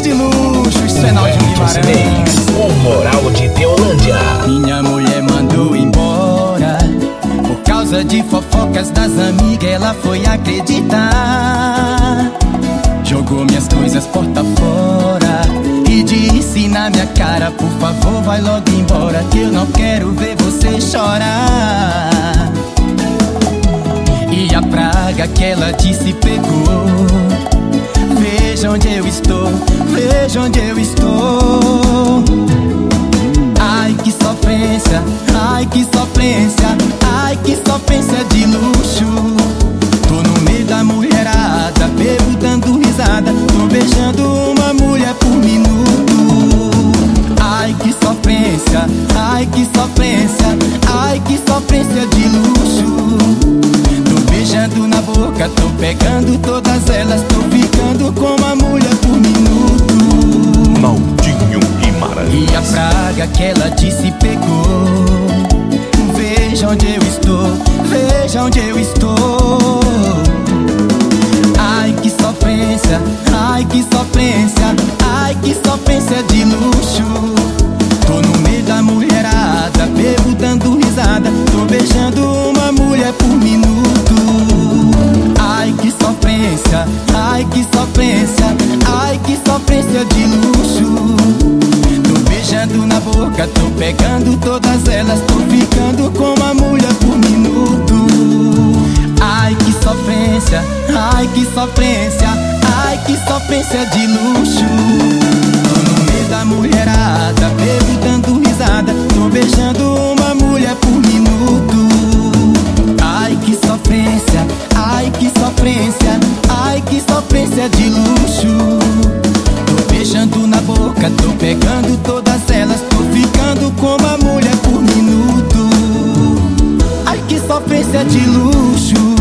de luxo. Isso é Naldinho Guimarães, o Moral de Teolândia. Minha mulher mandou embora por causa de fofocas das amigas, ela foi acreditar. Jogou minhas coisas porta fora e disse na minha cara: por favor, vai logo embora, que eu não quero ver você chorar. E a praga que ela disse pegou. Veja onde eu estou, veja onde eu estou. Ai que sofrência, ai que sofrência, ai que sofrência de luxo. Tô no meio da mulherada, bebo dando risada, tô beijando uma mulher por minuto. Ai que sofrência, ai que sofrência, ai que sofrência de luxo. Tô beijando na boca, tô pegando todas elas, tô ficando com uma mulher por minuto. Naldinho Guimarães. E a praga que ela disse pegou. Veja onde eu estou, veja onde eu estou. Ai que sofrência, ai que sofrência, ai que sofrência de luxo. Tô no meio da mulherada, bebo dando risada, tô beijando uma mulher por minuto. Ai que sofrência, ai que sofrência, ai que sofrência de luxo. Tô beijando na boca, tô pegando todas elas, tô ficando com uma mulher por minuto. Ai que sofrência, ai que sofrência, ai que sofrência de luxo. Tô no meio da mulherada, bebo dando risada, tô beijando uma mulher por minuto. Ai que sofrência, ai que sofrência, ai que sofrência de luxo. Tô beijando na boca, tô pegando todas elas, tô ficando com uma mulher por minuto. Ai que sofrência de luxo.